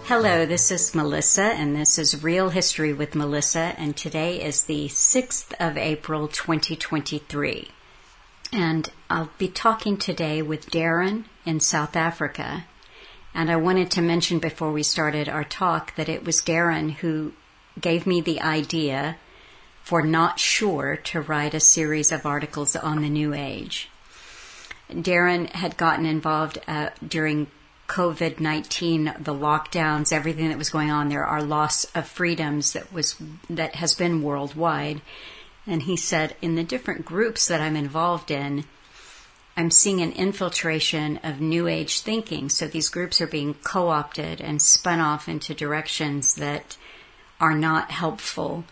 Hello, this is Melissa, and this is Real History with Melissa, and today is the 6th of April, 2023. And I'll be talking today with Darren in South Africa. And I wanted to mention before we started our talk that it was Darren who gave me the idea for Not Sure to write a series of articles on the New Age. Darren had gotten involved during COVID-19, the lockdowns, everything that was going on there, our loss of freedoms that has been worldwide. And he said, in the different groups that I'm involved in, I'm seeing an infiltration of New Age thinking. So these groups are being co-opted and spun off into directions that are not helpful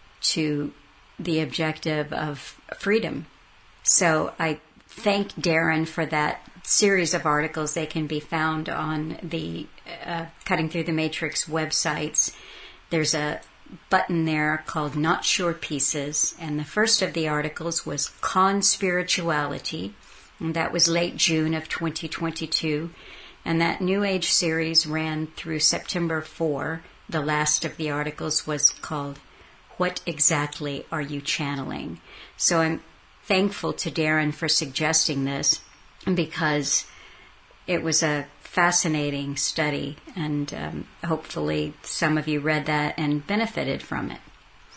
to the objective of freedom. So I thank Darren for that series of articles. They can be found on the Cutting Through the Matrix websites. There's a button there called Not Sure Pieces, and the first of the articles was Conspirituality, and that was late June of 2022, and that New Age series ran through September 4. The last of the articles was called What Exactly Are You Channeling? So I'm thankful to Darren for suggesting this, because it was a fascinating study, and hopefully some of you read that and benefited from it.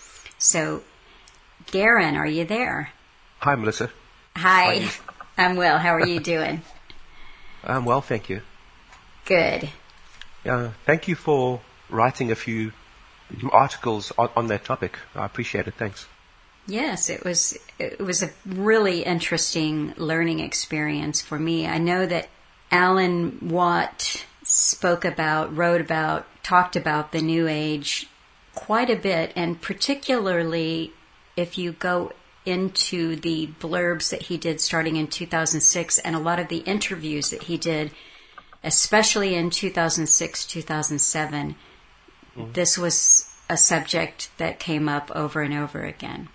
So, Darren, are you there? Hi, Melissa. Hi. I'm well. How are you doing? I'm well, thank you. Good. Thank you for writing a few articles on that topic. I appreciate it. Thanks. Yes, it was a really interesting learning experience for me. I know that Alan Watt spoke about, wrote about, talked about the New Age quite a bit, and particularly if you go into the blurbs that he did starting in 2006 and a lot of the interviews that he did, especially in 2006, 2007, this was a subject that came up over and over again.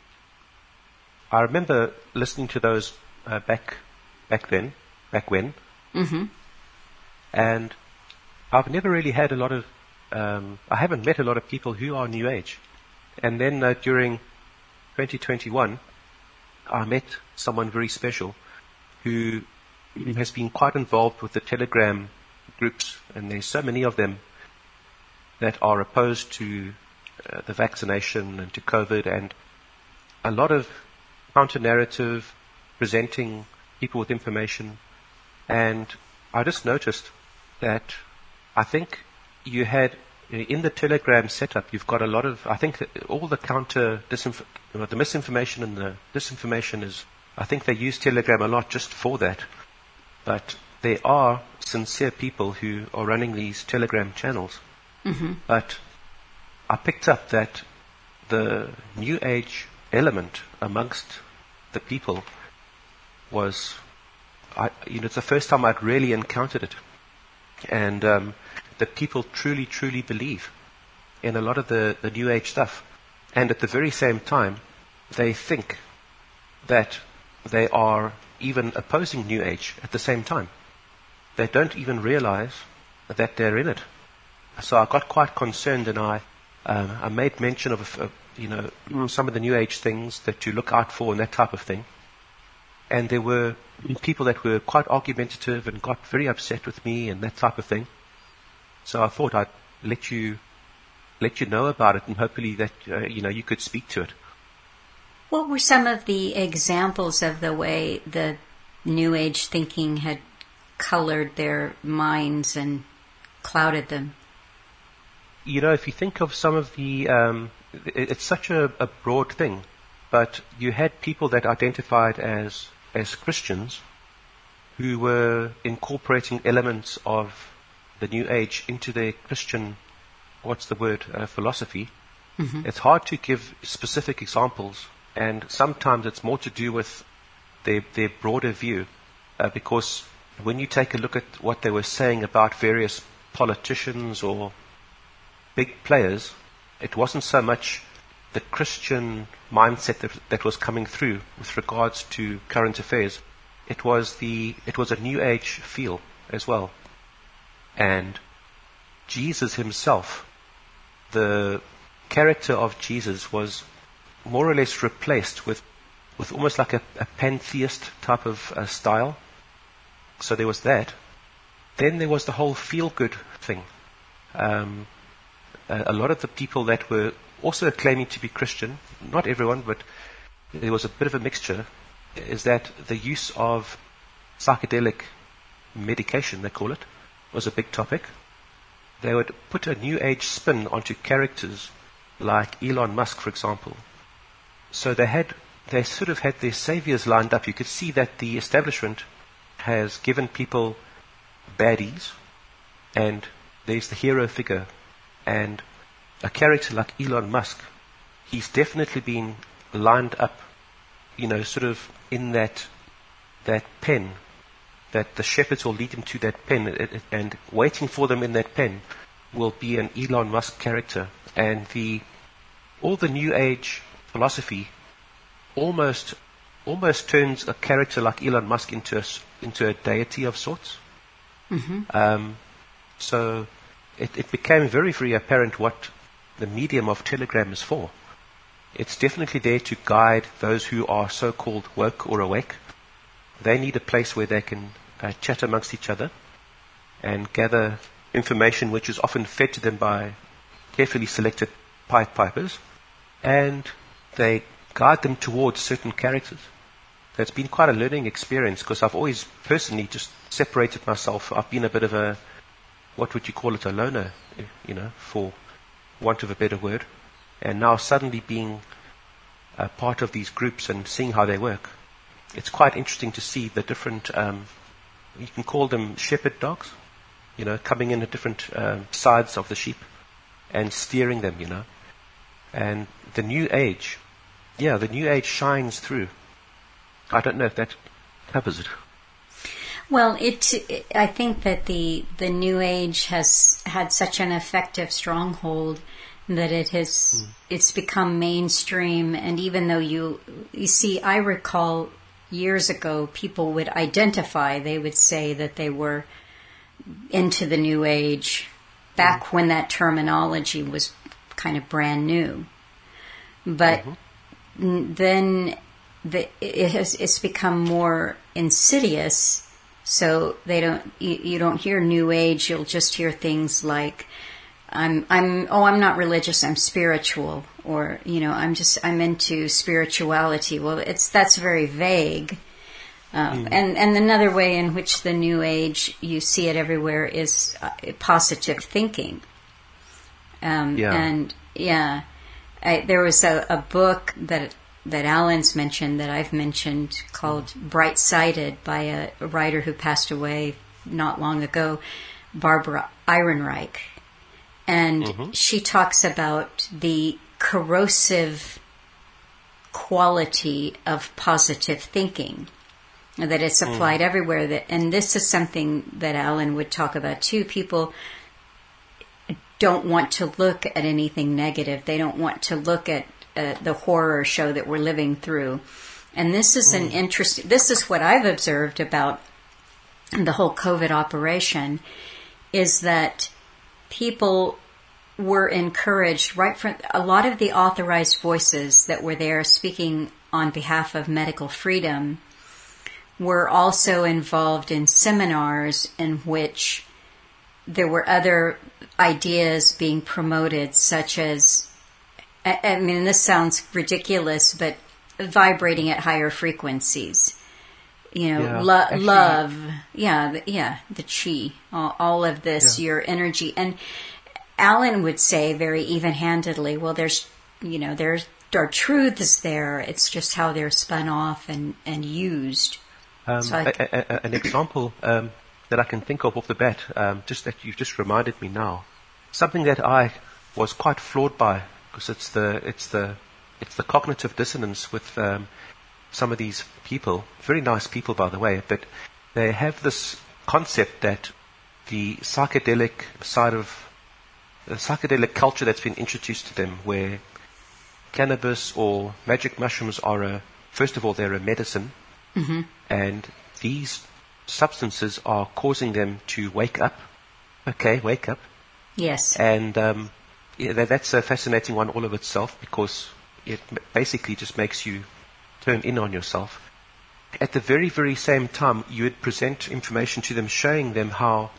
I remember listening to those back when, Mm-hmm. and I've never really had a lot of, I haven't met a lot of people who are New Age. And then during 2021, I met someone very special who has been quite involved with the Telegram groups, and there's so many of them that are opposed to the vaccination and to COVID, and a lot of counter-narrative, presenting people with information. And I just noticed that I think you had, in the Telegram setup, you've got a lot of, I think that all the the misinformation and the disinformation is, I think they use Telegram a lot just for that. But there are sincere people who are running these Telegram channels. Mm-hmm. But I picked up that the New Age element amongst the people was, it's the first time I'd really encountered it, and that people truly, truly believe in a lot of the New Age stuff, and at the very same time, they think that they are even opposing New Age at the same time. They don't even realize that they're in it. So I got quite concerned, and I made mention of some of the New Age things that you look out for and that type of thing. And there were people that were quite argumentative and got very upset with me and that type of thing. So I thought I'd let you know about it, and hopefully that you could speak to it. What were some of the examples of the way the New Age thinking had colored their minds and clouded them? If you think of some of the, it's such a broad thing, but you had people that identified as Christians who were incorporating elements of the New Age into their Christian, philosophy. Mm-hmm. It's hard to give specific examples, and sometimes it's more to do with their broader view, because when you take a look at what they were saying about various politicians or big players, it wasn't so much the Christian mindset that was coming through with regards to current affairs. It was a New Age feel as well. And Jesus himself, the character of Jesus, was more or less replaced with almost like a pantheist type of style. So there was that. Then there was the whole feel-good thing. A lot of the people that were also claiming to be Christian, not everyone, but there was a bit of a mixture, is that the use of psychedelic medication, they call it, was a big topic. They would put a new age spin onto characters like Elon Musk, for example. So they sort of had their saviors lined up. You could see that the establishment has given people baddies, and there's the hero figure. And a character like Elon Musk, he's definitely been lined up, sort of in that pen, that the shepherds will lead him to that pen, and waiting for them in that pen will be an Elon Musk character. And all the New Age philosophy almost turns a character like Elon Musk into a deity of sorts. Mm-hmm. So it became very, very apparent what the medium of Telegram is for. It's definitely there to guide those who are so-called woke or awake. They need a place where they can chat amongst each other and gather information which is often fed to them by carefully selected Pied Pipers, and they guide them towards certain characters. It's been quite a learning experience, because I've always personally just separated myself. I've been a bit of a, what would you call it, a loner, for want of a better word. And now suddenly being a part of these groups and seeing how they work, it's quite interesting to see the different, you can call them shepherd dogs, coming in at different sides of the sheep and steering them, And the New Age, the New Age shines through. I don't know if that covers it. Well, I think that the New Age has had such an effective stronghold that it's become mainstream. And even though you see, I recall years ago, people would identify, they would say that they were into the New Age back when that terminology was kind of brand new. But then it's become more insidious. So you don't hear New Age. You'll just hear things like, I'm not religious, I'm spiritual, or, I'm into spirituality. Well, that's very vague. And another way in which the New Age, you see it everywhere, is positive thinking. And there was a book that Alan's mentioned, that I've mentioned, called Bright Sided, by a writer who passed away not long ago, Barbara Ehrenreich. And she talks about the corrosive quality of positive thinking, that it's applied everywhere. And this is something that Alan would talk about too. People don't want to look at anything negative. They don't want to look at the horror show that we're living through. And this is this is what I've observed about the whole COVID operation, is that people were encouraged right from a lot of the authorized voices that were there speaking on behalf of medical freedom were also involved in seminars in which there were other ideas being promoted, such as, I mean, this sounds ridiculous, but vibrating at higher frequencies. Love, the chi, all of this, your energy. And Alan would say very even-handedly, well, there are truths there. It's just how they're spun off and used. An example that I can think of off the bat, just that you've just reminded me now, something that I was quite floored by, because it's the cognitive dissonance with some of these people, very nice people by the way, but they have this concept that the psychedelic side of the psychedelic culture that's been introduced to them, where cannabis or magic mushrooms are first of all, they're a medicine, and these substances are causing them to wake up. Okay, wake up. Yes. And that's a fascinating one all of itself, because it basically just makes you turn in on yourself. At the very, very same time, you would present information to them showing them how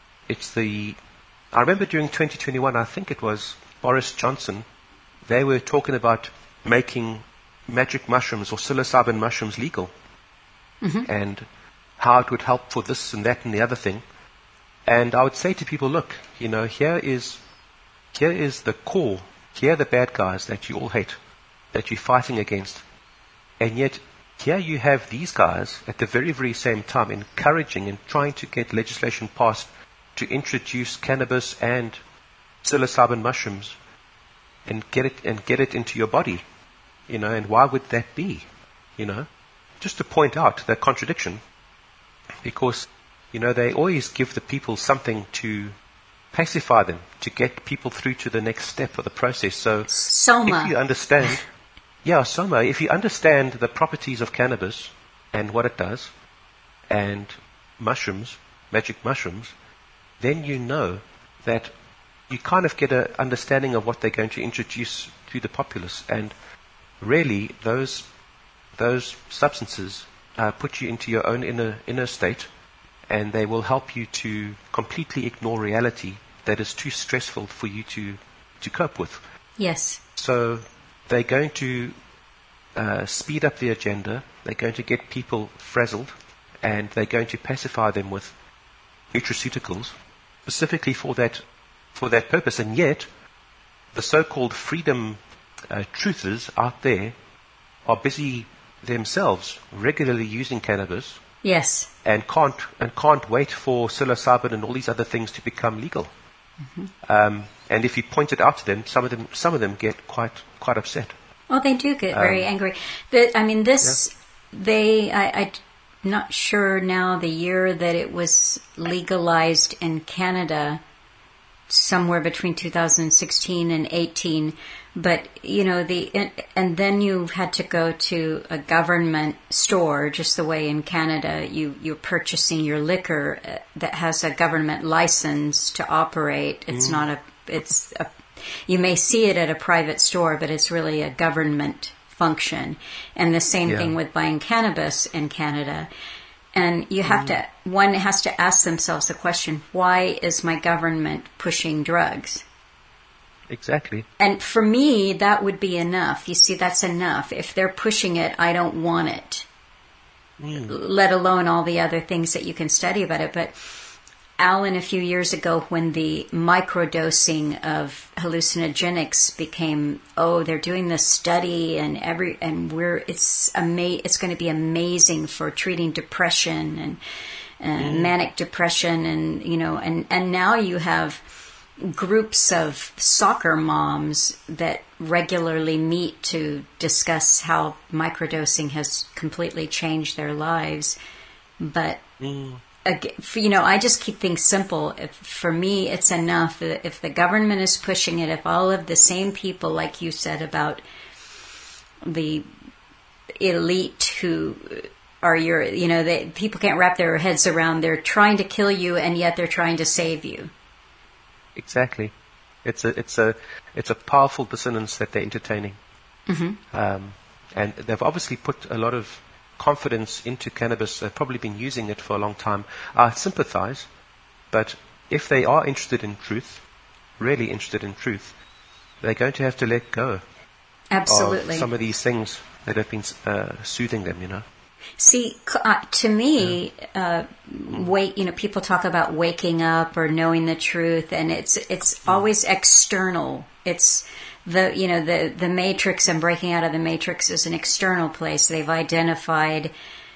I remember during 2021, I think it was Boris Johnson, they were talking about making magic mushrooms or psilocybin mushrooms legal. Mm-hmm. And how it would help for this and that and the other thing. And I would say to people, look, here is the core, here are the bad guys that you all hate, that you're fighting against. And yet, here you have these guys at the very, very same time encouraging and trying to get legislation passed to introduce cannabis and psilocybin mushrooms and get it into your body. And why would that be? Just to point out the contradiction, because, they always give the people something to pacify them, to get people through to the next step of the process. So Soma. If you understand, Soma, if you understand the properties of cannabis and what it does, and mushrooms, magic mushrooms, then you know that you kind of get an understanding of what they're going to introduce to the populace. And really, those substances put you into your own inner state, and they will help you to completely ignore reality that is too stressful for you to cope with. Yes. So they're going to speed up the agenda. They're going to get people frazzled, and they're going to pacify them with nutraceuticals specifically for that purpose. And yet, the so-called freedom truthers out there are busy themselves regularly using cannabis. Yes. And can't wait for psilocybin and all these other things to become legal. Mm-hmm. And if you point it out to them, some of them get quite upset. Oh, they do get very angry. I'm not sure now the year that it was legalized in Canada, somewhere between 2016 and 18. But, and then you had to go to a government store, just the way in Canada you're purchasing your liquor that has a government license to operate. It's not you may see it at a private store, but it's really a government function. And the same thing with buying cannabis in Canada. And you have one has to ask themselves the question, why is my government pushing drugs? Exactly. And for me, that would be enough. You see, that's enough. If they're pushing it, I don't want it. Let alone all the other things that you can study about it. But Alan, a few years ago, when the microdosing of hallucinogenics became, they're doing this study, and it's going to be amazing for treating depression and manic depression, and now you have groups of soccer moms that regularly meet to discuss how microdosing has completely changed their lives. But I just keep things simple. For me, it's enough that if the government is pushing it, if all of the same people, like you said about the elite who are people can't wrap their heads around, they're trying to kill you and yet they're trying to save you. Exactly. It's a powerful dissonance that they're entertaining. Mm-hmm. And they've obviously put a lot of confidence into cannabis. They've probably been using it for a long time. I sympathize, but if they are interested in truth, really interested in truth, they're going to have to let go. Absolutely. Of some of these things that have been soothing them, See, to me, people talk about waking up or knowing the truth, and it's always external. It's the matrix and breaking out of the matrix is an external place. They've identified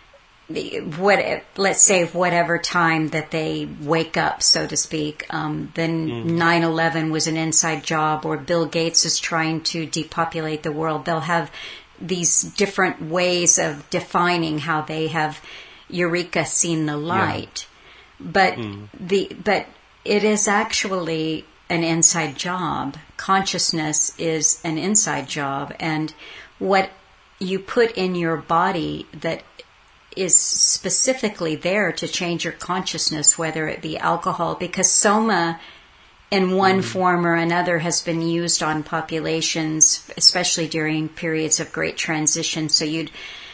let's say whatever time that they wake up, so to speak. Then 9/11 was an inside job, or Bill Gates is trying to depopulate the world. They'll have these different ways of defining how they have Eureka seen the light. But it is actually an inside job. Consciousness is an inside job, and what you put in your body that is specifically there to change your consciousness, whether it be alcohol, because soma in one form or another has been used on populations, especially during periods of great transition. So you'd,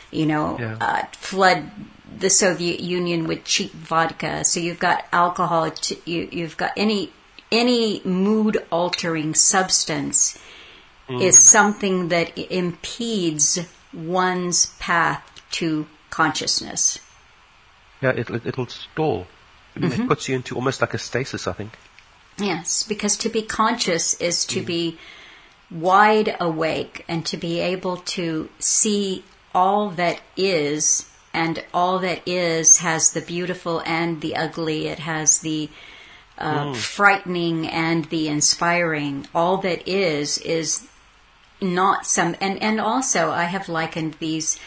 flood the Soviet Union with cheap vodka. So you've got alcohol. You've got any mood-altering substance is something that impedes one's path to consciousness. Yeah, it'll stall. It puts you into almost like a stasis, I think. Yes, because to be conscious is to be wide awake and to be able to see all that is, and all that is has the beautiful and the ugly. It has the frightening and the inspiring. All that is not some... And also, I have likened these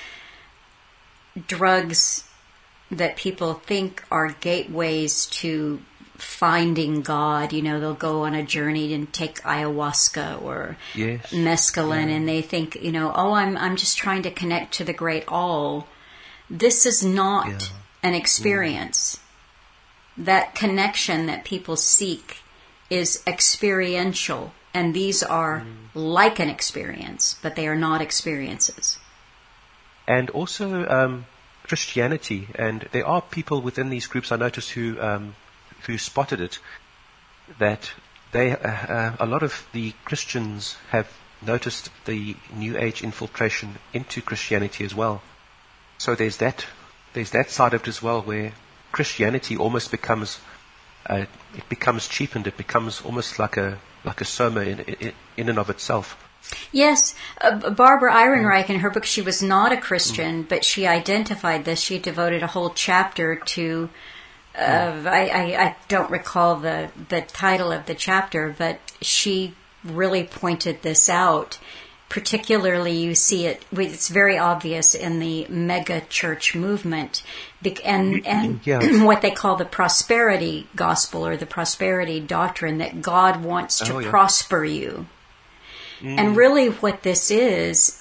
drugs that people think are gateways to finding God. They'll go on a journey and take ayahuasca or mescaline, and they think, I'm just trying to connect to the great all. This is not an experience. That connection that people seek is experiential, and these are like an experience, but they are not experiences. And also Christianity, and there are people within these groups I noticed who spotted it, that they a lot of the Christians have noticed the New Age infiltration into Christianity as well. So there's that side of it as well, where Christianity almost becomes cheapened. It becomes almost like a soma in and of itself. Yes, Barbara Ehrenreich, in her book, she was not a Christian, but she identified this. She devoted a whole chapter to, I don't recall the title of the chapter, but she really pointed this out. Particularly, you see it's very obvious in the mega church movement, and what they call the prosperity gospel or the prosperity doctrine, that God wants to prosper you. And really what this is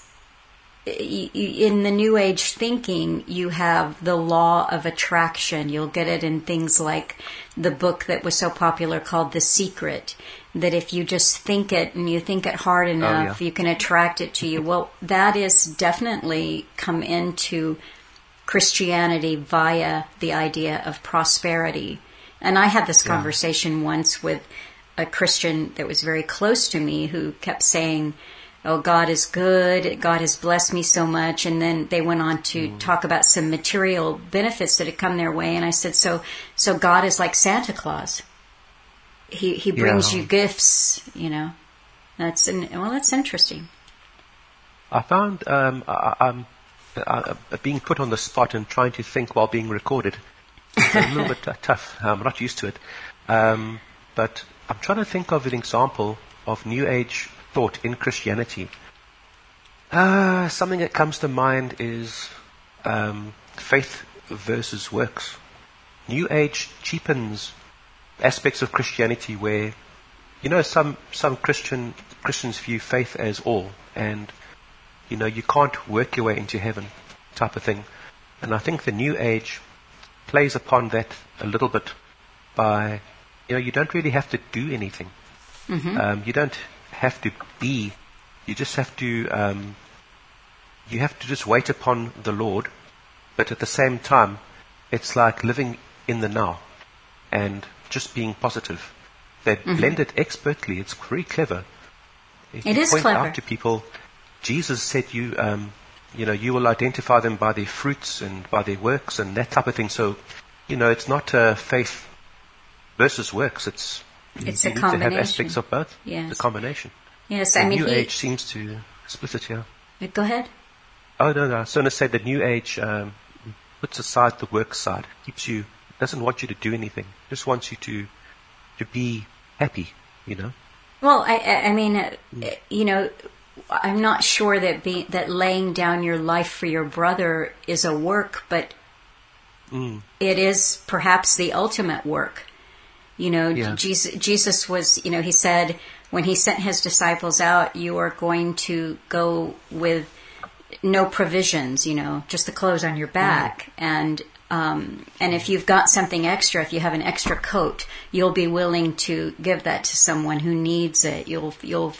in the New Age thinking, you have the law of attraction. You'll get it in things like the book that was so popular called The Secret, that if you just think it and you think it hard enough, you can attract it to you. Well, that is definitely come into Christianity via the idea of prosperity. And I had this conversation once with a Christian that was very close to me who kept saying, oh, God is good, God has blessed me so much. And then they went on to talk about some material benefits that had come their way. And I said, so God is like Santa Claus. He brings you gifts, That's interesting. I found I'm being put on the spot and trying to think while being recorded. It's a little bit tough. I'm not used to it. But I'm trying to think of an example of New Age thought in Christianity. Something that comes to mind is faith versus works. New Age cheapens aspects of Christianity where, some Christians view faith as all, and you can't work your way into heaven type of thing. And I think the New Age plays upon that a little bit by, you don't really have to do anything. You don't have to be. You just have to. You have to just wait upon the Lord, but at the same time, it's like living in the now, and just being positive. They blend it expertly. It's very clever. It is point clever. Out to people, Jesus said you will identify them by their fruits and by their works and that type of thing. So, it's not faith versus works. It's a need to combination. have aspects of both. Yes. The combination. Yes, The New Age seems to split it here. Go ahead. Oh no! I was going to say the New Age puts aside the work side. Doesn't want you to do anything. Just wants you to be happy. Well, I mean, I'm not sure that laying down your life for your brother is a work, but it is perhaps the ultimate work. Jesus was, he said when he sent his disciples out, you are going to go with no provisions, just the clothes on your back. And And if you've got something extra, if you have an extra coat, you'll be willing to give that to someone who needs it. You'll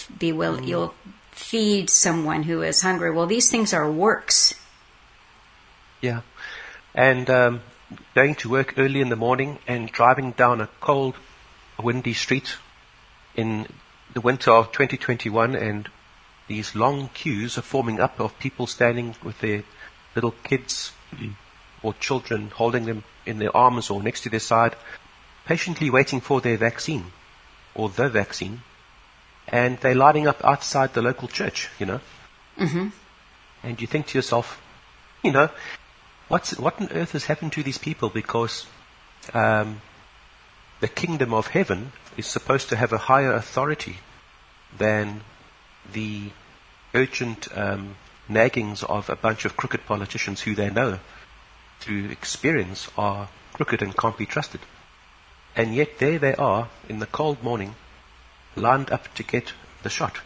feed someone who is hungry. Well, these things are works. Yeah. And going to work early in the morning and driving down a cold, windy street in the winter of 2021, and these long queues are forming up of people standing with their little kids or children, holding them in their arms or next to their side, patiently waiting for their vaccine or the vaccine. And they're lining up outside the local church, Mm-hmm. And you think to yourself, what on earth has happened to these people? Because the kingdom of heaven is supposed to have a higher authority than the urgent naggings of a bunch of crooked politicians who they know through experience are crooked and can't be trusted. And yet there they are in the cold morning, lined up to get the shot.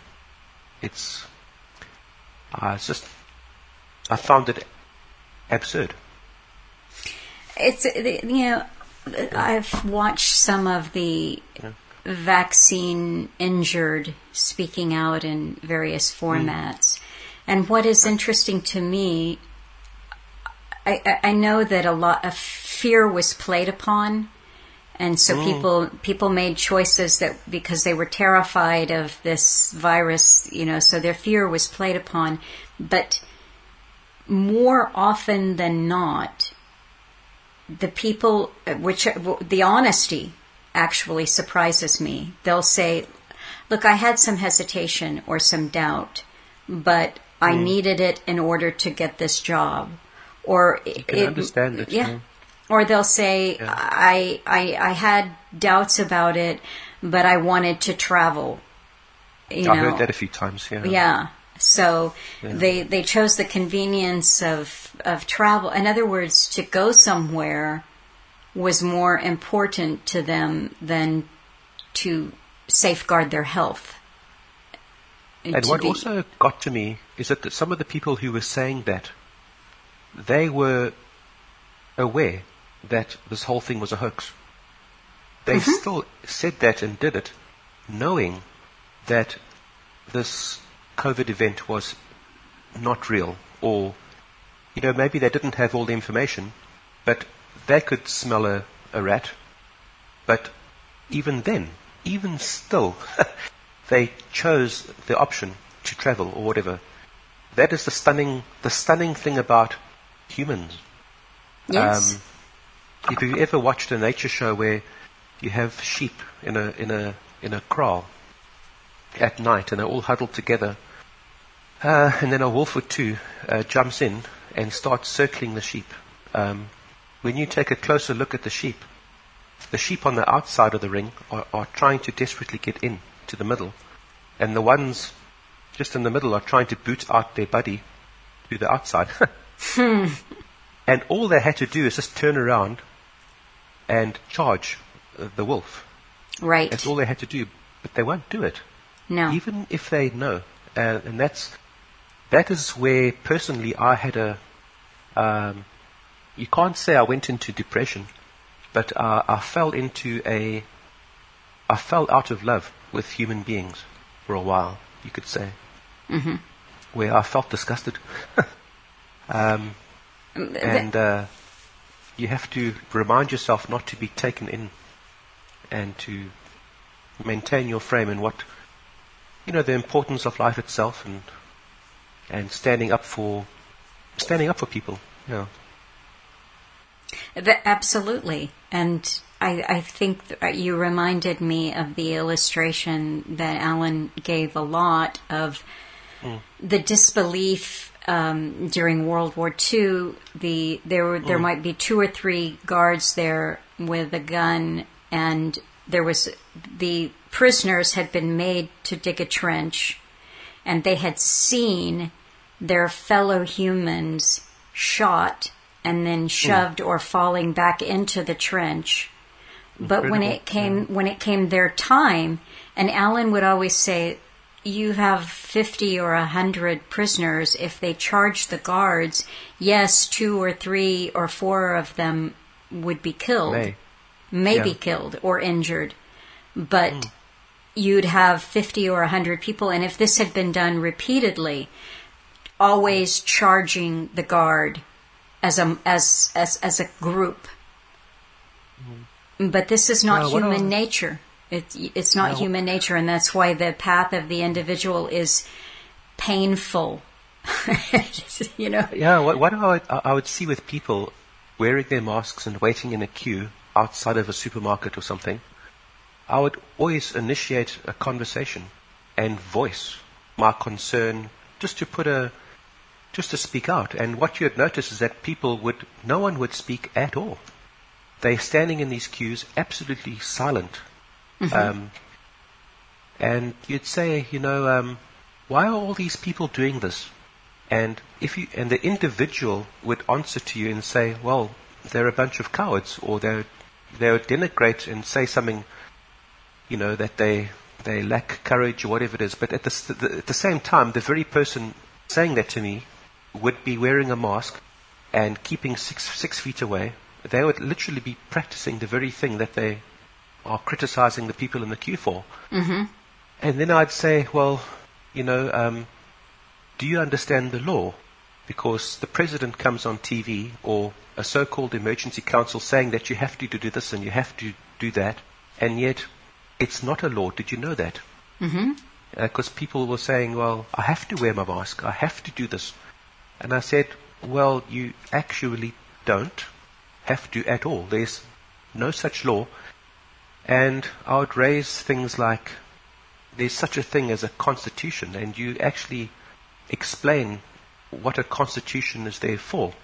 I found it absurd. I've watched some of the vaccine injured speaking out in various formats. And what is interesting to me, I know that a lot of fear was played upon, and so people made choices that because they were terrified of this virus, so their fear was played upon. But more often than not, the people, the honesty actually surprises me. They'll say, look, I had some hesitation or some doubt, but I needed it in order to get this job. Or you can understand it. Yeah. Or they'll say, I had doubts about it, but I wanted to travel. I've heard that a few times, yeah. Yeah. So they chose the convenience of travel. In other words, to go somewhere was more important to them than to safeguard their health. And what also got to me is that some of the people who were saying that, they were aware that this whole thing was a hoax. They still said that and did it, knowing that this COVID event was not real, or, maybe they didn't have all the information, but they could smell a rat. But even still, they chose the option to travel or whatever. That is the stunning thing about humans. Yes. If you've ever watched a nature show where you have sheep in a kraal at night and they're all huddled together, and then a wolf or two jumps in and starts circling the sheep. When you take a closer look at the sheep on the outside of the ring are trying to desperately get in to the middle, and the ones just in the middle are trying to boot out their buddy to the outside. And all they had to do is just turn around and charge the wolf. Right. That's all they had to do, but they won't do it. No. Even if they know. And that is where personally I had you can't say I went into depression, but I fell out of love with human beings for a while, you could say. Mm-hmm. Where I felt disgusted. And you have to remind yourself not to be taken in, and to maintain your frame in what, the importance of life itself, and standing up for people. Yeah. Absolutely. And I think you reminded me of the illustration that Alan gave a lot of the disbelief during World War II. There might be 2 or 3 guards there with a gun, and the prisoners had been made to dig a trench, and they had seen their fellow humans shot and then shoved or falling back into the trench. But when it came their time, and Alan would always say, you have 50 or 100 prisoners, if they charge the guards, yes, 2 or 3 or 4 of them would be killed. May be killed or injured. But you'd have 50 or 100 people, and if this had been done repeatedly, always charging the guard as a group. But this is not human nature. It's not human nature, and that's why the path of the individual is painful. You know. Yeah. What I would see with people wearing their masks and waiting in a queue outside of a supermarket or something, I would always initiate a conversation and voice my concern, just to speak out. And what you'd notice is that no one would speak at all. They're standing in these queues, absolutely silent. And you'd say, why are all these people doing this? And the individual would answer to you and say, well, they're a bunch of cowards, or they would denigrate and say something, that they lack courage or whatever it is. But at the same time, the very person saying that to me would be wearing a mask and keeping six feet away. They would literally be practicing the very thing that they are criticizing the people in the queue for. And then I'd say, well, do you understand the law? Because the president comes on TV, or a so-called emergency council, saying that you have to do this and you have to do that, and yet it's not a law. Did you know that? Because people were saying, well, I have to wear my mask, I have to do this. And I said, well, you actually don't have to at all. There's no such law. And I would raise things like, there's such a thing as a constitution, and you actually explain what a constitution is there for.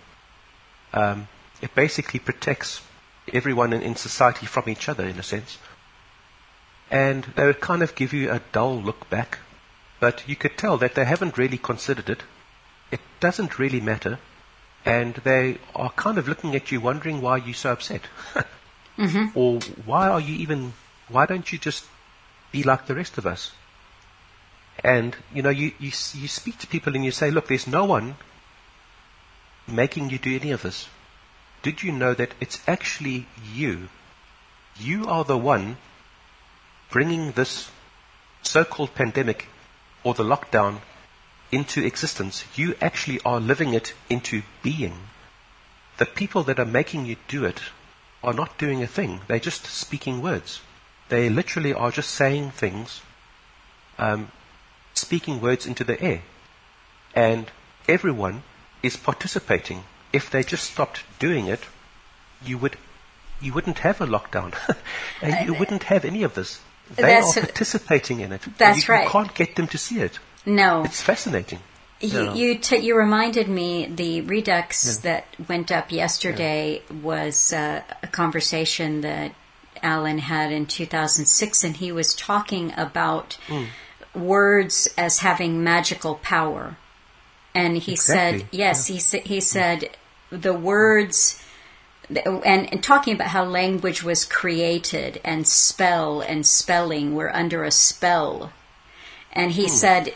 It basically protects everyone in society from each other, in a sense. And they would kind of give you a dull look back, but you could tell that they haven't really considered it. It doesn't really matter. And they are kind of looking at you wondering why you're so upset. Or why don't you just be like the rest of us? And, you speak to people and you say, look, there's no one making you do any of this. Did you know that it's actually you? You are the one bringing this so-called pandemic or the lockdown into existence. You actually are living it into being. The people that are making you do it are not doing a thing. They're just speaking words. They literally are just saying things, speaking words into the air. And everyone is participating. If they just stopped doing it, you wouldn't have a lockdown. And you wouldn't have any of this. They are participating in it. That's right. You can't get them to see it. No. It's fascinating. You reminded me, the Redux that went up yesterday was a conversation that Alan had in 2006, and he was talking about words as having magical power. And he said, he said the words, and talking about how language was created, and spell and spelling were under a spell. And he said,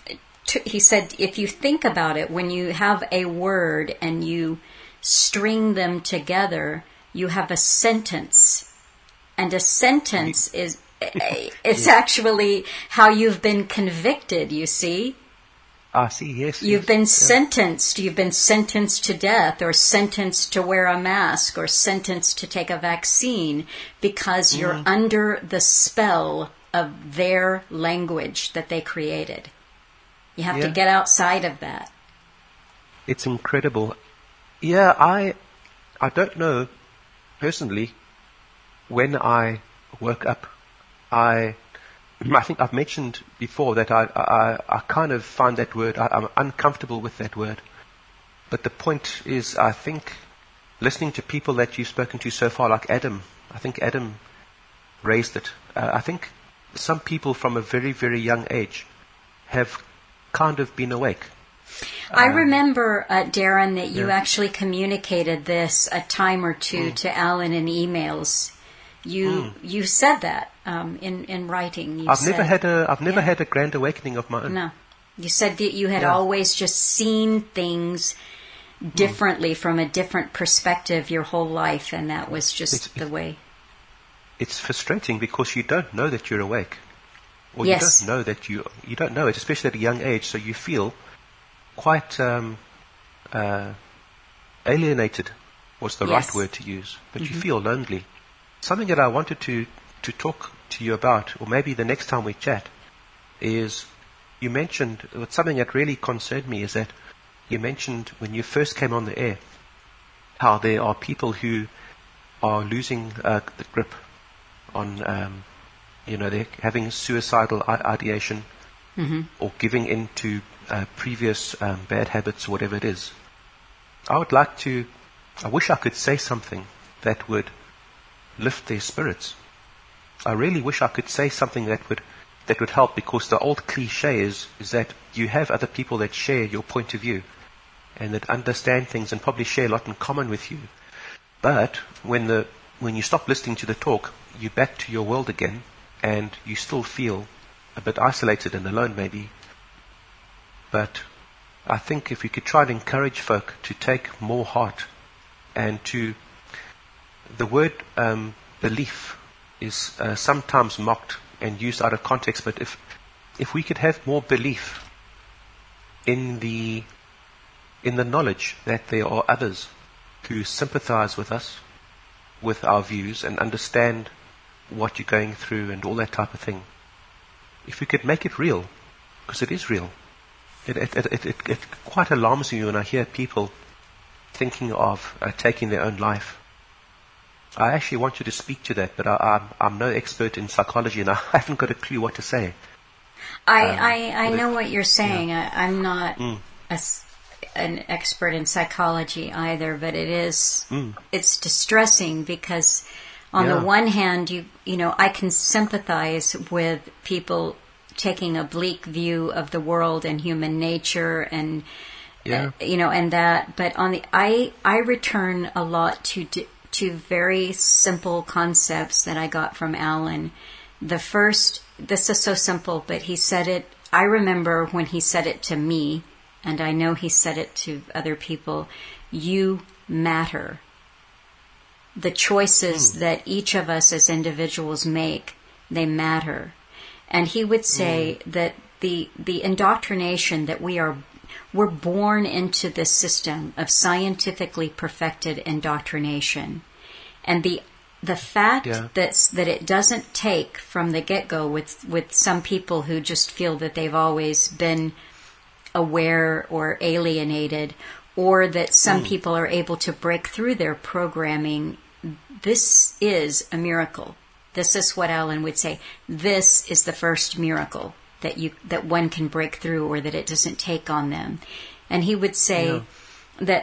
if you think about it, when you have a word and you string them together, you have a sentence. And a sentence it's actually how you've been convicted, you see. I see, yes. You've been sentenced. You've been sentenced to death, or sentenced to wear a mask, or sentenced to take a vaccine, because you're under the spell of their language that they created. You have to get outside of that. It's incredible. Yeah, I don't know personally when I woke up. I think I've mentioned before that I kind of find that word, I'm uncomfortable with that word. But the point is, I think, listening to people that you've spoken to so far, like Adam, I think Adam raised it. I think some people from a very, very young age have kind of been awake. I remember, Darren, that you actually communicated this a time or two to Alan in emails. You said that in writing. I've never had a grand awakening of my own. No, you said that you had always just seen things differently from a different perspective your whole life, and that was just the way. It's frustrating because you don't know that you're awake, or Yes. you don't know that you don't know it, especially at a young age. So you feel quite alienated. Was the right word to use? But you feel lonely. Something that I wanted to talk to you about, or maybe the next time we chat, is you mentioned something that really concerned me. Is that you mentioned when you first came on the air how there are people who are losing the grip on, they're having suicidal ideation or giving in to previous bad habits or whatever it is. I wish I could say something that would lift their spirits. I really wish I could say something that would help, because the old cliche is that you have other people that share your point of view and that understand things and probably share a lot in common with you. But when you stop listening to the talk, you're back to your world again, and you still feel a bit isolated and alone maybe. But I think if we could try to encourage folk to take more heart, and the word belief is sometimes mocked and used out of context, but if we could have more belief in the knowledge that there are others who sympathize with us, with our views, and understand what you're going through and all that type of thing. If we could make it real, because it is real. It quite alarms me when I hear people thinking of taking their own life. I actually want you to speak to that, but I'm no expert in psychology, and I haven't got a clue what to say. I know what you're saying. Yeah. I'm not an expert in psychology either, but it's distressing because on the one hand, I can sympathize with people taking a bleak view of the world and human nature and and that, but I return a lot to very simple concepts that I got from Alan. The first, this is so simple, but he said it, I remember when he said it to me, and I know he said it to other people: you matter. The choices that each of us as individuals make, they matter. And he would say that the indoctrination that we're born into this system of scientifically perfected indoctrination. And the fact that it doesn't take from the get-go with some people who just feel that they've always been aware or alienated, or that some people are able to break through their programming, this is a miracle. This is what Alan would say. This is the first miracle that one can break through, or that it doesn't take on them. And he would say that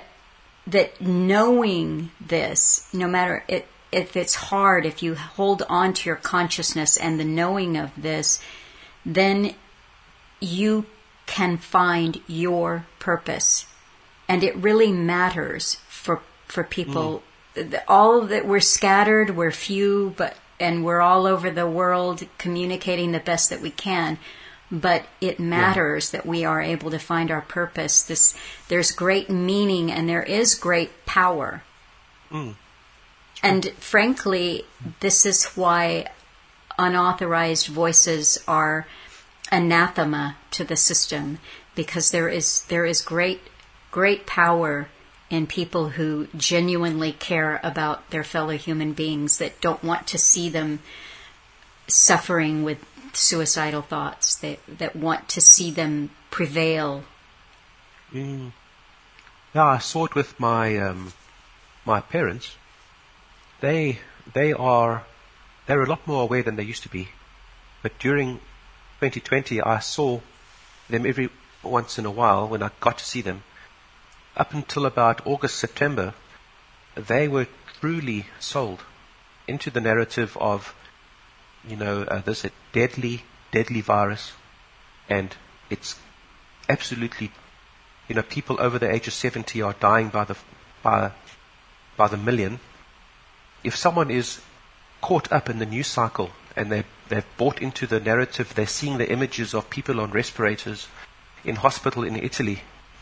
knowing this, no matter if it's hard, if you hold on to your consciousness and the knowing of this, then you can find your purpose. And it really matters for people. All that we're scattered, we're few, and we're all over the world communicating the best that we can. But it matters that we are able to find our purpose. There's great meaning and there is great power. And frankly, this is why unauthorized voices are anathema to the system, because there is great power in people who genuinely care about their fellow human beings, that don't want to see them suffering with suicidal thoughts, that want to see them prevail. Yeah, I saw it with my my parents. They're a lot more aware than they used to be. But during 2020, I saw them every once in a while when I got to see them. Up until about August, September, they were truly sold into the narrative of, this a deadly virus, and it's absolutely, people over the age of 70 are dying by the million. If someone is caught up in the news cycle, and they've bought into the narrative. They're seeing the images of people on respirators in hospital in Italy.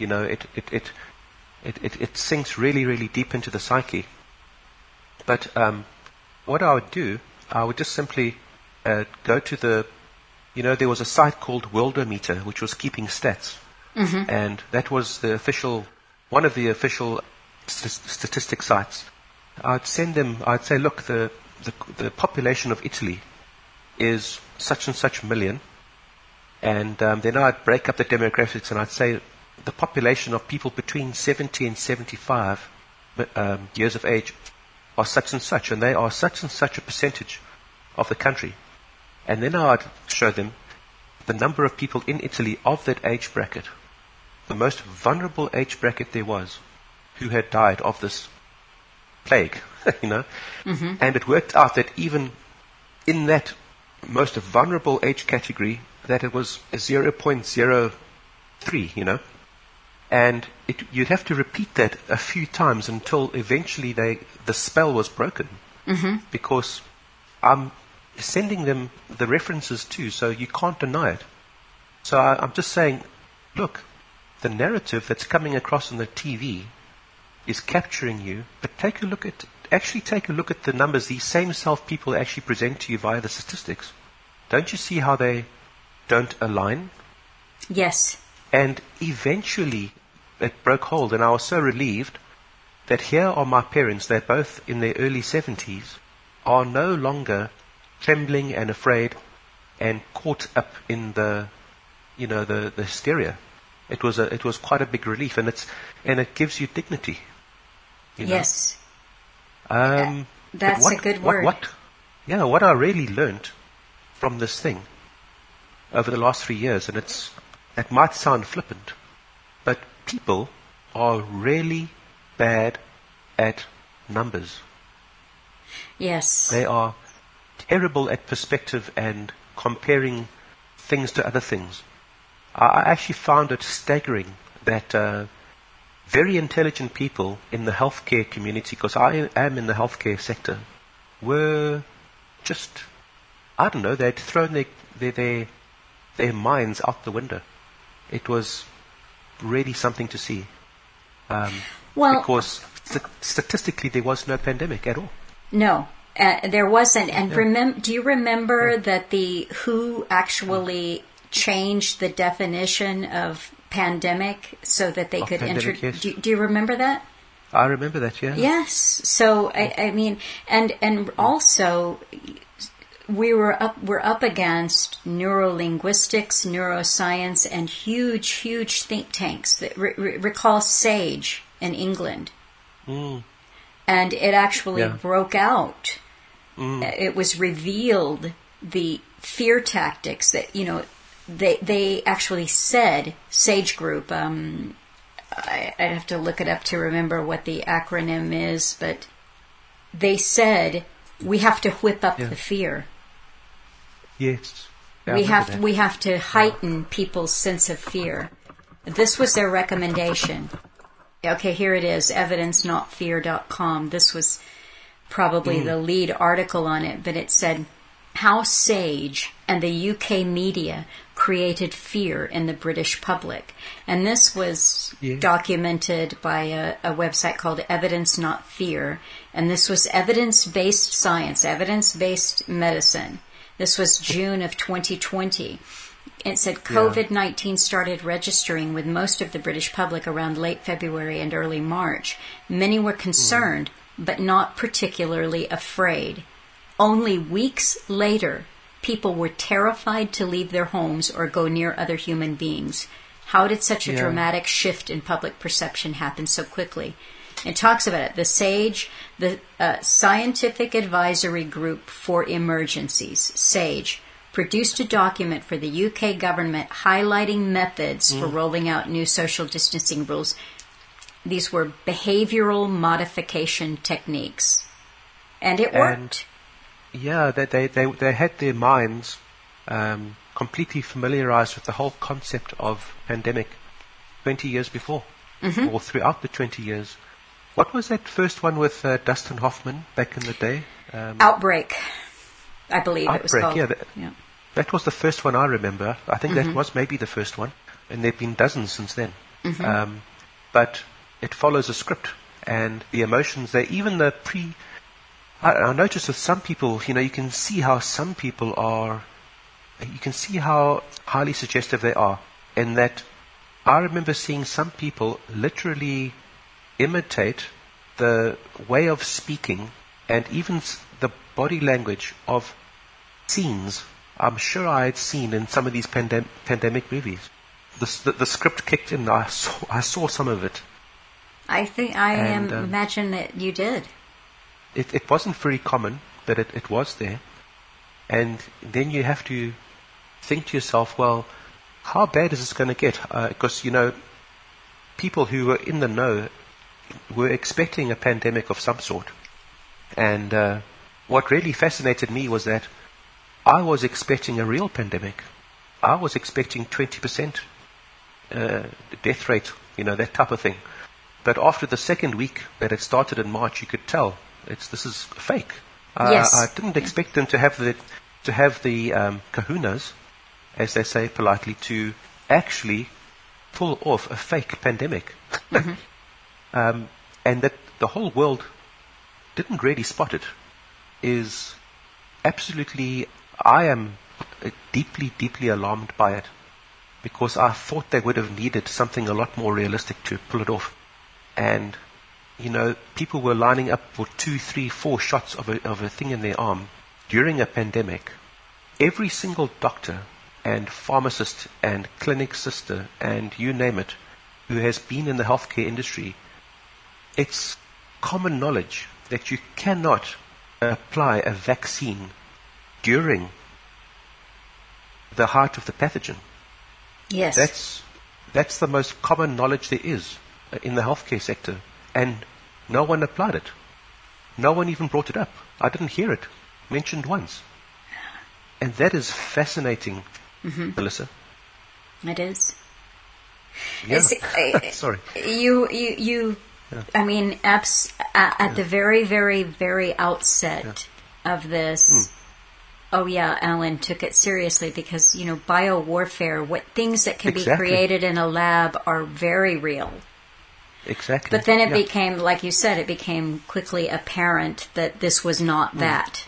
It sinks really, really deep into the psyche. But what I would do, I would just simply go to there was a site called Worldometer, which was keeping stats. Mm-hmm. And that was one of the official statistic sites. I'd say, look, the population of Italy is such and such million. And then I'd break up the demographics, and I'd say the population of people between 70 and 75 years of age are such and such, and they are such and such a percentage of the country. And then I'd show them the number of people in Italy of that age bracket, the most vulnerable age bracket there was, who had died of this plague, Mm-hmm. And it worked out that even in that most vulnerable age category, that it was 0.03, and you'd have to repeat that a few times until eventually the spell was broken, Mm-hmm. because I'm sending them the references too, so you can't deny it. So I'm just saying, look, the narrative that's coming across on the TV is capturing you, but take a look at the numbers these same people actually present to you via the statistics. Don't you see how they don't align? Yes. And eventually it broke hold, and I was so relieved that here are my parents, they're both in their early 70s, are no longer trembling and afraid and caught up in the hysteria. It was quite a big relief, and it gives you dignity. Yes. That's a good word. What I really learned from this thing over the last 3 years, and it might sound flippant, but people are really bad at numbers. Yes. They are terrible at perspective and comparing things to other things. I actually found it staggering that very intelligent people in the healthcare community, because I am in the healthcare sector, were just, I don't know, they'd thrown their minds out the window. It was really something to see. Because statistically there was no pandemic at all. No, there wasn't. And do you remember that the WHO actually changed the definition of pandemic so that they could yes. Do you remember that? I remember that, yeah. Yes. So I mean, and also we're up against neurolinguistics, neuroscience, and huge think tanks that recall SAGE in England. Mm. And it actually broke out. It was revealed the fear tactics that, they actually said, SAGE Group, I'd have to look it up to remember what the acronym is, but they said we have to whip up the fear. Yes. We have to heighten people's sense of fear. This was their recommendation. Okay, here it is, evidencenotfear.com. This was probably the lead article on it, but it said how SAGE and the UK media created fear in the British public. And this was documented by a website called Evidence Not Fear. And this was evidence-based science, evidence-based medicine. This was June of 2020. It said COVID-19 started registering with most of the British public around late February and early March. Many were concerned, but not particularly afraid. Only weeks later, people were terrified to leave their homes or go near other human beings. How did such a dramatic shift in public perception happen so quickly? It talks about it. The SAGE, the Scientific Advisory Group for Emergencies, SAGE, produced a document for the UK government highlighting methods for rolling out new social distancing rules. These were behavioral modification techniques. And it worked. They had their minds completely familiarized with the whole concept of pandemic 20 years before, or throughout the 20 years. What was that first one with Dustin Hoffman back in the day? Outbreak, I believe it was called. Yeah, that was the first one I remember. I think that was maybe the first one, and there have been dozens since then. But it follows a script, and the emotions, I notice with some people, you can see how some people are, you can see how highly suggestive they are, and that I remember seeing some people literally imitate the way of speaking and even the body language of scenes I'm sure I had seen in some of these pandemic movies. The script kicked in. I saw some of it. I imagine that you did. It wasn't very common, but it was there. And then you have to think to yourself, well, how bad is this going to get? Because, people who were in the know were expecting a pandemic of some sort. And what really fascinated me was that I was expecting a real pandemic. I was expecting 20% death rate, that type of thing. But after the second week that it started in March, you could tell this is fake. Yes. I didn't expect them to have the kahunas, as they say politely, to actually pull off a fake pandemic. And that the whole world didn't really spot it is absolutely, I am deeply, deeply alarmed by it, because I thought they would have needed something a lot more realistic to pull it off. And, people were lining up for 2, 3, 4 shots of a thing in their arm during a pandemic. Every single doctor and pharmacist and clinic sister and you name it, who has been in the healthcare industry, it's common knowledge that you cannot apply a vaccine during the height of the pathogen. Yes. That's the most common knowledge there is in the healthcare sector, and no one applied it. No one even brought it up. I didn't hear it mentioned once. And that is fascinating, Melissa. It is. Yeah. Sorry. I mean, at the very, very, very outset of this, Alan took it seriously because, biowarfare, things that can be created in a lab are very real. Exactly. But then it became, like you said, it became quickly apparent that this was not that.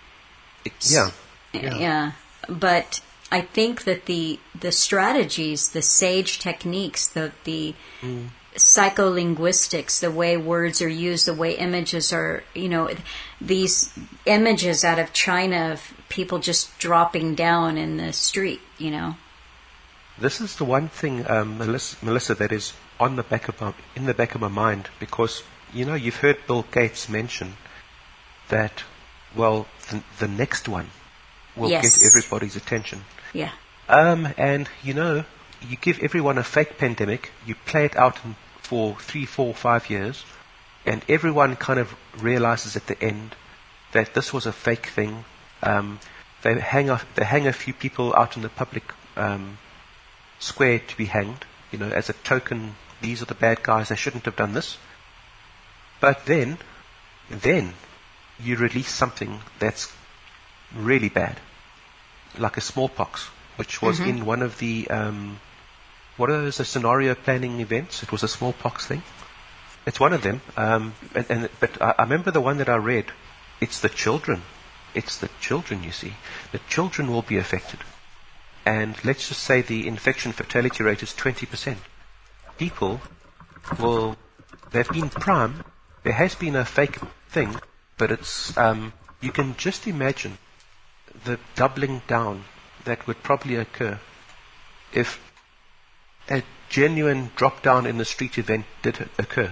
Yeah. But I think that the strategies, the SAGE techniques, the psycholinguistics, the way words are used, the way images are, these images out of China of people just dropping down in the street, This is the one thing, Melissa, that is in the back of my mind, because, you've heard Bill Gates mention that, well, the next one will get everybody's attention. Yeah. And, you give everyone a fake pandemic, you play it out for 3, 4, 5 years, and everyone kind of realizes at the end that this was a fake thing. They hang a few people out in the public square to be hanged, as a token, these are the bad guys, they shouldn't have done this. But then you release something that's really bad, like a smallpox, which was in one of the what are those scenario planning events? It was a smallpox thing. It's one of them. But I remember the one that I read. It's the children. It's the children, you see. The children will be affected. And let's just say the infection fatality rate is 20%. People they've been primed. There has been a fake thing, but it's, you can just imagine the doubling down that would probably occur if a genuine drop down in the street event did occur.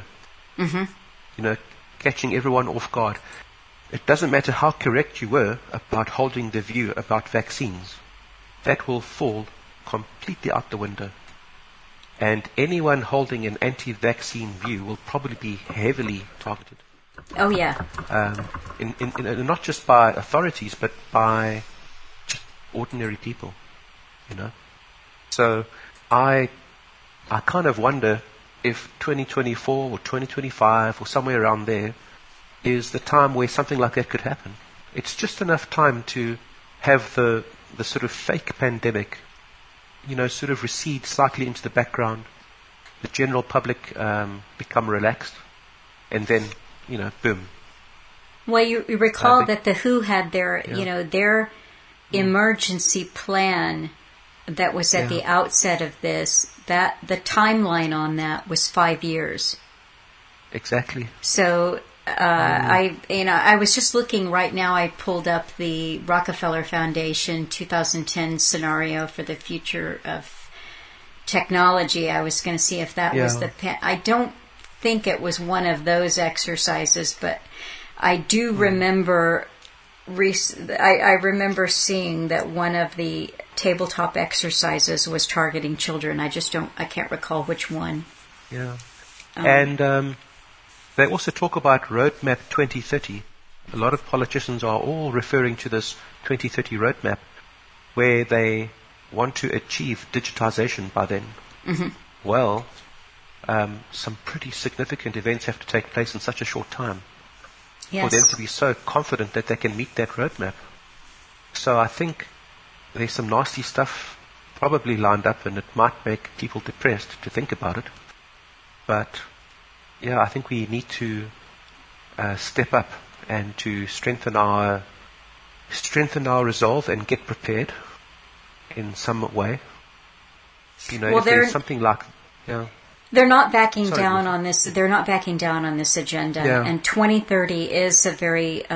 Catching everyone off guard. It doesn't matter how correct you were about holding the view about vaccines. That will fall completely out the window. And anyone holding an anti-vaccine view will probably be heavily targeted. Oh, yeah. Not just by authorities, but by just ordinary people, So I kind of wonder if 2024 or 2025 or somewhere around there is the time where something like that could happen. It's just enough time to have the sort of fake pandemic, sort of recede slightly into the background, the general public become relaxed, and then, boom. Well, you recall that the WHO had their emergency plan that was at the outset of this, that the timeline on that was 5 years. Exactly. So, I was just looking right now. I pulled up the Rockefeller Foundation 2010 scenario for the future of technology. I was going to see if that was I don't think it was one of those exercises, but I do remember. I remember seeing that one of the tabletop exercises was targeting children. I can't recall which one. Yeah. And they also talk about Roadmap 2030. A lot of politicians are all referring to this 2030 roadmap, where they want to achieve digitization by then. Mm-hmm. Well, some pretty significant events have to take place in such a short time for them to be so confident that they can meet that roadmap. So I think there's some nasty stuff probably lined up, and it might make people depressed to think about it. But I think we need to step up and to strengthen our resolve and get prepared in some way. If there's something like, they're not backing down on this. They're not backing down on this agenda. Yeah. And 2030 is a very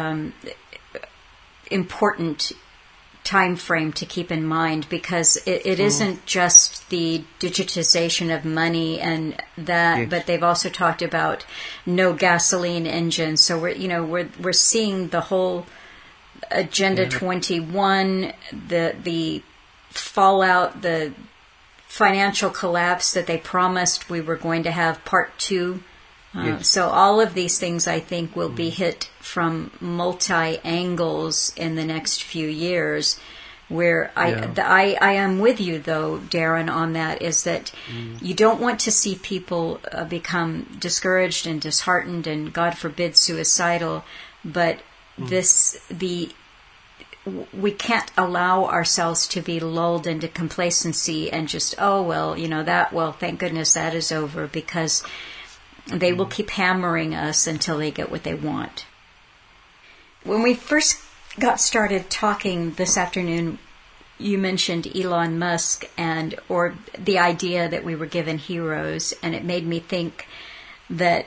important time frame to keep in mind, because it isn't just the digitization of money and that, but they've also talked about no gasoline engines. So we're seeing the whole Agenda 21, the fallout, the financial collapse that they promised we were going to have part 2. So all of these things, I think, will be hit from multi-angles in the next few years. Where I am with you, though, Darren, on that, is that you don't want to see people become discouraged and disheartened and, God forbid, suicidal. But we can't allow ourselves to be lulled into complacency and just, thank goodness that is over, because they will keep hammering us until they get what they want. When we first got started talking this afternoon, you mentioned Elon Musk or the idea that we were given heroes, and it made me think that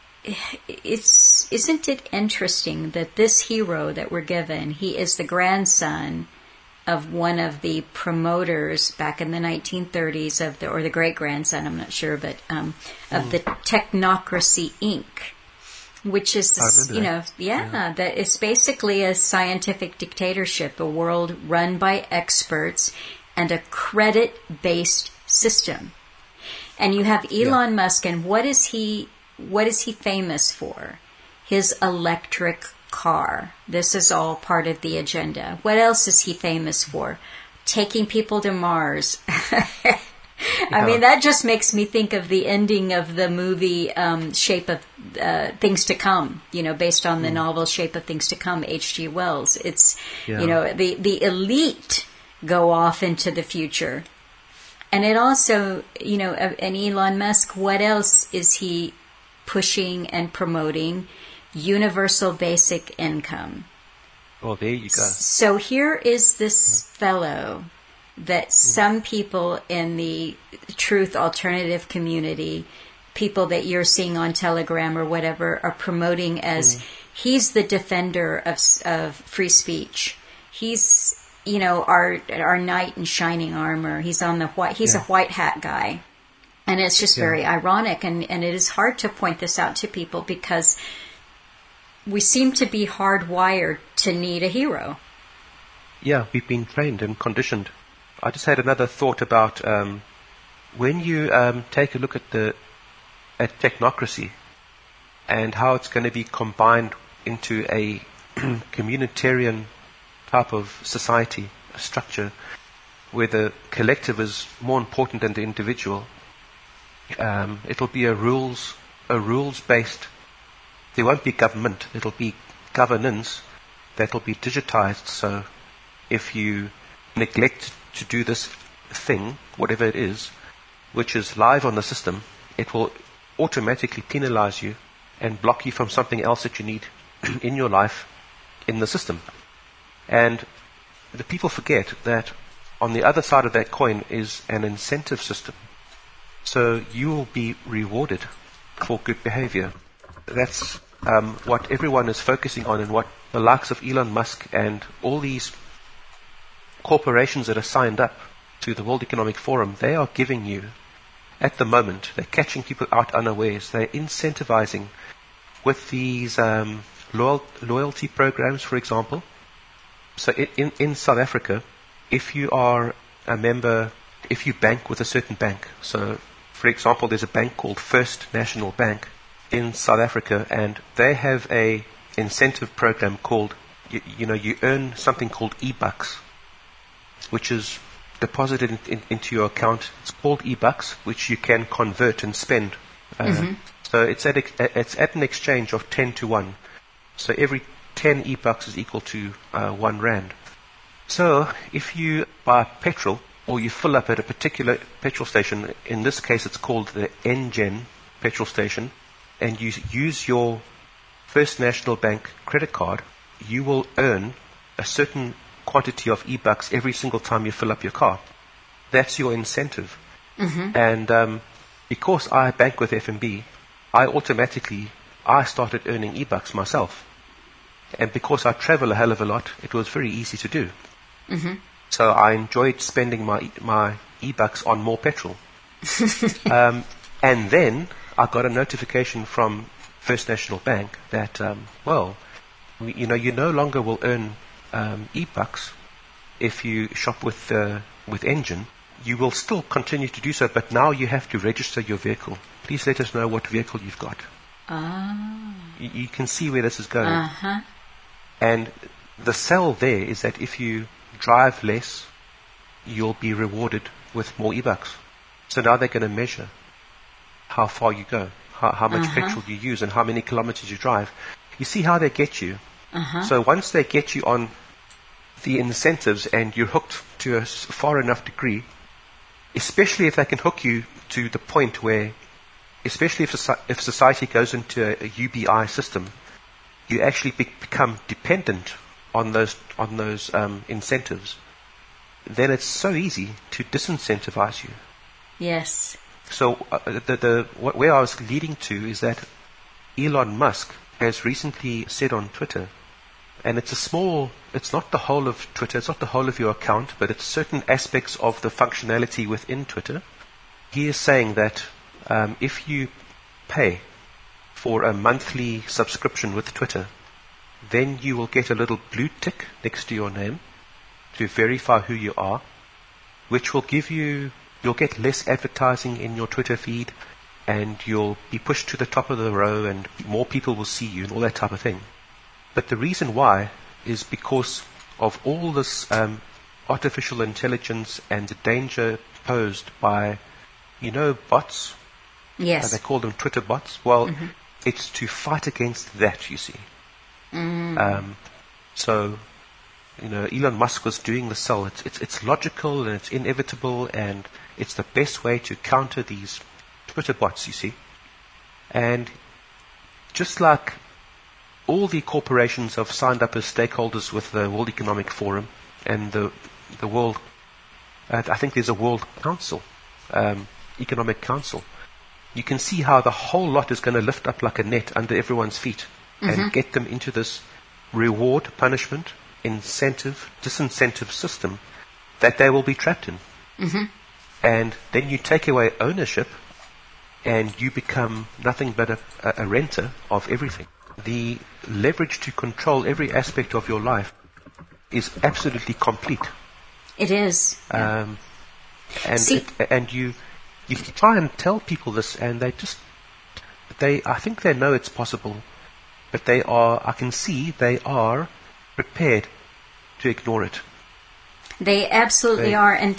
isn't it interesting that this hero that we're given, he is the grandson of one of the promoters back in the 1930s or the great grandson, I'm not sure, but of the Technocracy Inc., which is that it's basically a scientific dictatorship, a world run by experts and a credit-based system. And you have Elon Musk, and what is he famous for? His electric car. This is all part of the agenda. What else is he famous for? Taking people to Mars. I mean, that just makes me think of the ending of the movie Shape of Things to Come, based on the novel Shape of Things to Come, H.G. Wells. It's, the elite go off into the future. And it also, and Elon Musk, what else is he pushing and promoting? Universal basic income. Oh, there you go. So here is this fellow that some people in the truth alternative community, people that you're seeing on Telegram or whatever, are promoting as he's the defender of free speech. He's, our knight in shining armor. He's on the white. He's a white hat guy, and it's just very ironic. And it is hard to point this out to people because we seem to be hardwired to need a hero. Yeah, we've been trained and conditioned. I just had another thought about when you take a look at technocracy and how it's going to be combined into a communitarian type of society, a structure where the collective is more important than the individual. It'll be a rules-based there won't be government. It'll be governance that'll be digitized. So if you neglect to do this thing, whatever it is, which is live on the system, it will automatically penalize you and block you from something else that you need in your life in the system. And the people forget that on the other side of that coin is an incentive system. So you will be rewarded for good behavior. That's what everyone is focusing on, and what the likes of Elon Musk and all these corporations that are signed up to the World Economic Forum, they are giving you at the moment. They're catching people out unawares. They're incentivizing with these loyalty programs, for example. So in South Africa, if you are a member, if you bank with a certain bank, so for example, there's a bank called First National Bank in South Africa, and they have a incentive program called, you earn something called e-bucks, which is deposited into your account. It's called e-bucks, which you can convert and spend. So it's at an exchange of 10 to 1. So every 10 e-bucks is equal to 1 rand. So if you buy petrol, or you fill up at a particular petrol station, in this case it's called the Engen petrol station, and you use your First National Bank credit card, you will earn a certain quantity of e-bucks every single time you fill up your car. That's your incentive. And because I bank with FNB, I started earning e-bucks myself. And because I travel a hell of a lot, it was very easy to do. So I enjoyed spending my e-bucks on more petrol. And then I got a notification from First National Bank that, you no longer will earn e-bucks if you shop with Engen. You will still continue to do so, but now you have to register your vehicle. Please let us know what vehicle you've got. You can see where this is going. And the sell there is that if you drive less, you'll be rewarded with more e-bucks. So now they're going to measure how far you go, how much petrol you use, and how many kilometers you drive. You see how they get you. So once they get you on the incentives and you're hooked to a far enough degree, especially if they can hook you to the point where, especially if society goes into a UBI system, you actually become dependent on those incentives, then it's so easy to disincentivize you. Yes. So where I was leading to is that Elon Musk has recently said on Twitter, and it's not the whole of Twitter, it's not the whole of your account, but it's certain aspects of the functionality within Twitter. He is saying that if you pay for a monthly subscription with Twitter, then you will get a little blue tick next to your name to verify who you are, which will you'll get less advertising in your Twitter feed, and you'll be pushed to the top of the row, and more people will see you, and all that type of thing. But the reason why is because of all this artificial intelligence and the danger posed by, bots. Yes. They call them Twitter bots. Well, it's to fight against that, you see. So, Elon Musk was doing the sell. It's logical and it's inevitable, and it's the best way to counter these Twitter bots, you see. And just like all the corporations have signed up as stakeholders with the World Economic Forum and the World, I think there's a World Council, Economic Council. You can see how the whole lot is going to lift up like a net under everyone's feet and get them into this reward, punishment, incentive, disincentive system that they will be trapped in. And then you take away ownership and you become nothing but a renter of everything. The leverage to control every aspect of your life is absolutely complete. It is. And you try and tell people this, and I think they know it's possible, but I can see they are prepared to ignore it. They absolutely are. And,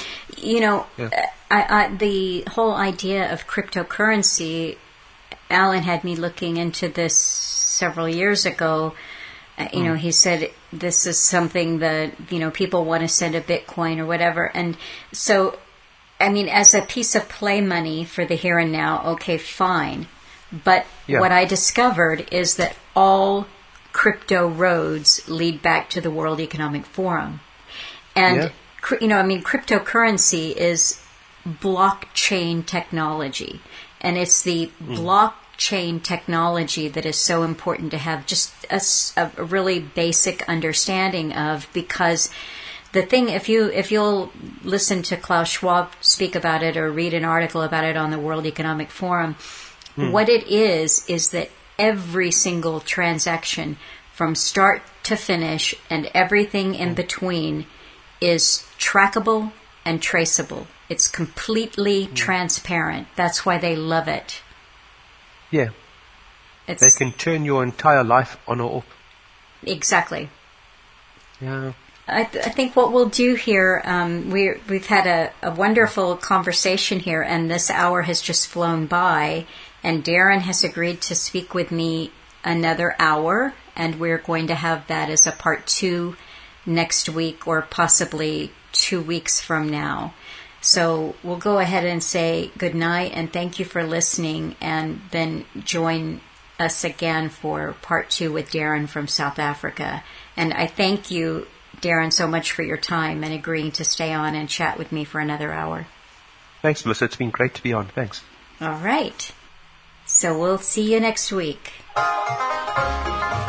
the whole idea of cryptocurrency, Alan had me looking into this several years ago. He said this is something that, people want to send a Bitcoin or whatever. And so, as a piece of play money for the here and now, okay, fine. But what I discovered is that all crypto roads lead back to the World Economic Forum. And, cryptocurrency is blockchain technology. And it's the blockchain technology that is so important to have just a really basic understanding of, because the thing, if you'll listen to Klaus Schwab speak about it or read an article about it on the World Economic Forum, what it is that every single transaction from start to finish and everything in between is trackable and traceable. It's completely transparent. That's why they love it. Yeah. They can turn your entire life on or off. Exactly. Yeah. I think what we'll do here, we've had a wonderful conversation here, and this hour has just flown by, and Darren has agreed to speak with me another hour, and we're going to have that as a part 2 next week, or possibly 2 weeks from now. So we'll go ahead and say good night and thank you for listening, and then join us again for part 2 with Darren from South Africa. And I thank you, Darren, so much for your time and agreeing to stay on and chat with me for another hour. Thanks, Melissa. It's been great to be on. Thanks. All right. So we'll see you next week.